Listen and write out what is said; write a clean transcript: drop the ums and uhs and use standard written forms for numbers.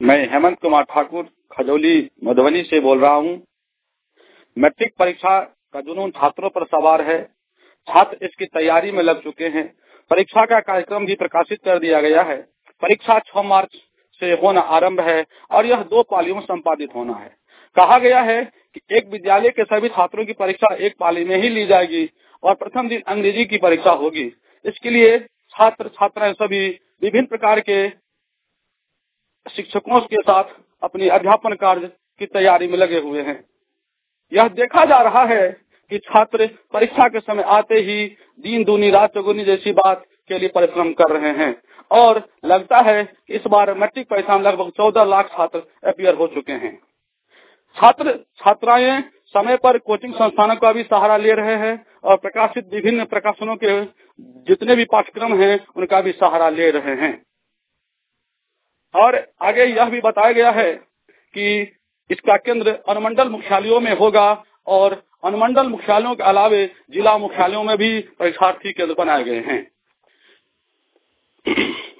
मैं हेमंत कुमार ठाकुर खजौली मधुबनी से बोल रहा हूँ। मैट्रिक परीक्षा का जुनून छात्रों पर सवार है। छात्र इसकी तैयारी में लग चुके हैं। परीक्षा का कार्यक्रम भी प्रकाशित कर दिया गया है। परीक्षा 6 मार्च से होना आरंभ है और यह 2 पालियों में संपादित होना है। कहा गया है कि एक विद्यालय के सभी छात्रों की परीक्षा एक पाली में ही ली जाएगी और प्रथम दिन अंग्रेजी की परीक्षा होगी। इसके लिए छात्र छात्राएं सभी विभिन्न प्रकार के शिक्षकों के साथ अपनी अध्यापन कार्य की तैयारी में लगे हुए हैं। यह देखा जा रहा है कि छात्र परीक्षा के समय आते ही दिन दूनी रात चौगुनी जैसी बात के लिए परिश्रम कर रहे हैं और लगता है कि इस बार मैट्रिक परीक्षा में लगभग 14 लाख छात्र अपीयर हो चुके हैं। छात्र छात्राएं समय पर कोचिंग संस्थानों का भी सहारा ले रहे हैं और प्रकाशित विभिन्न प्रकाशनों के जितने भी पाठ्यक्रम हैं उनका भी सहारा ले रहे हैं। और आगे यह भी बताया गया है कि इसका केंद्र अनुमंडल मुख्यालयों में होगा और अनुमंडल मुख्यालयों के अलावे जिला मुख्यालयों में भी परीक्षार्थी केंद्र बनाए गए हैं।